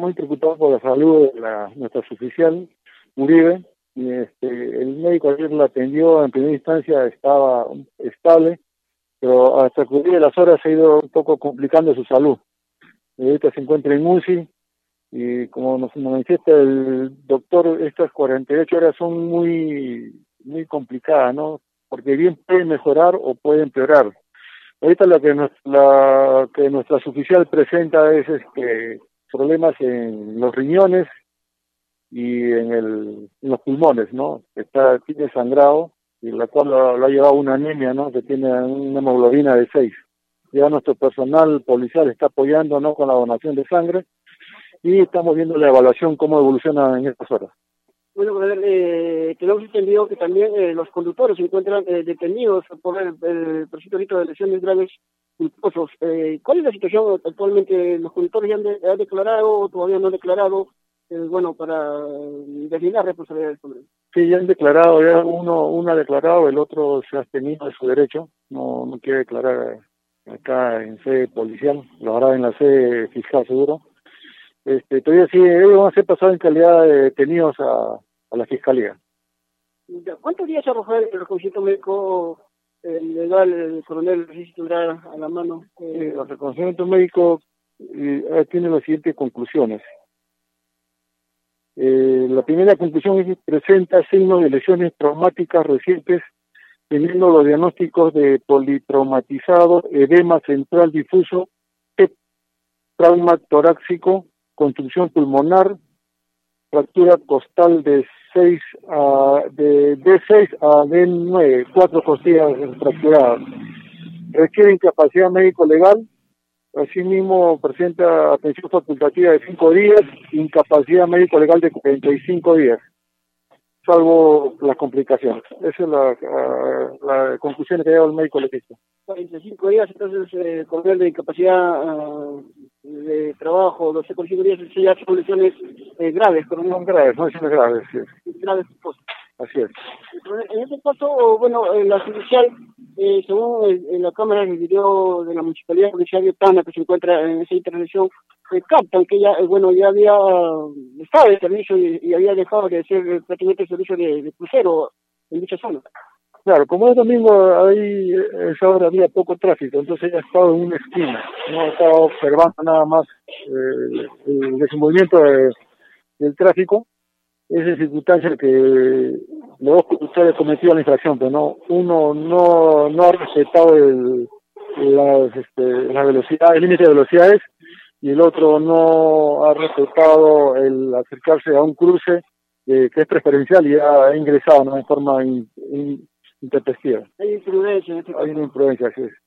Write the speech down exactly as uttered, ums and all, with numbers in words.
muy preocupados por la salud de la, nuestra suboficial Uribe. Y este, el médico ayer la atendió, en primera instancia estaba estable, pero hasta que de las horas se ha ido un poco complicando su salud. Y ahorita se encuentra en U C I y como nos manifiesta el doctor, estas cuarenta y ocho horas son muy, muy complicadas, ¿no? Porque bien pueden mejorar o pueden empeorar. Ahorita lo que, nos, la, que nuestra suboficial presenta es este, problemas en los riñones y en, el, en los pulmones, ¿no? Está, tiene sangrado, y la cual lo, lo ha llevado una anemia, ¿no? Que tiene una hemoglobina de seis. Ya nuestro personal policial está apoyando, ¿no? Con la donación de sangre, y estamos viendo la evaluación, cómo evoluciona en estas horas. Bueno, eh, tenemos entendido que también eh, los conductores se encuentran eh, detenidos por el, el presunto delito de lesiones graves culposos. Eh, ¿Cuál es la situación actualmente? ¿Los conductores ya han, de, han declarado o todavía no han declarado? Eh, bueno, para deslindar responsabilidades. Sí, ya han declarado, ya uno, uno ha declarado, el otro se ha abstenido de su derecho, no, no quiere declarar acá en sede policial, lo hará en la sede fiscal seguro. Este, todavía sí, ellos van a ser pasados en calidad de detenidos a, a la fiscalía. ¿Cuántos días arrojó el reconocimiento médico el legal, el coronel Registro tendrá a la mano? Eh, el reconocimiento médico eh, tiene las siguientes conclusiones. Eh, la primera conclusión es que presenta signos de lesiones traumáticas recientes, teniendo los diagnósticos de politraumatizado, edema central difuso, trauma torácico, construcción pulmonar, fractura costal de seis a de D seis a D nueve, cuatro costillas fracturadas. Requiere incapacidad médico legal. Asimismo presenta atención facultativa de cinco días, incapacidad médico legal de cuarenta y cinco días, salvo las complicaciones. Esa es la, la, la conclusión que ha dado el médico legista. cuarenta y cinco días, entonces, eh, con nivel de incapacidad uh, de trabajo, los cuarenta y cinco días, ya son lesiones eh, graves. Pero no son graves, son lesiones graves, sí. Graves, pues. Así es. En este caso, bueno, eh, la judicial, eh, según el, en la cámara del video de la Municipalidad Judicial de Tana, que se encuentra en esa intervención, eh, captan que ya, eh, bueno, ya había, estaba de servicio y, y había dejado de ser eh, prácticamente el servicio de, de crucero en dicha zona. Claro, como es domingo, ahí esa hora había poco tráfico, entonces ella ha estado en una esquina, no estaba observando nada más eh, el desenvolvimiento de, del tráfico. Esa circunstancia que los dos conductores cometieron la infracción, pero no, uno no no ha respetado el las este, la velocidad, el límite de velocidades, y el otro no ha respetado el acercarse a un cruce eh, que es preferencial y ha ingresado, ¿no?, en forma in, in, intempestiva. Hay imprudencia en este caso. Hay una imprudencia, sí.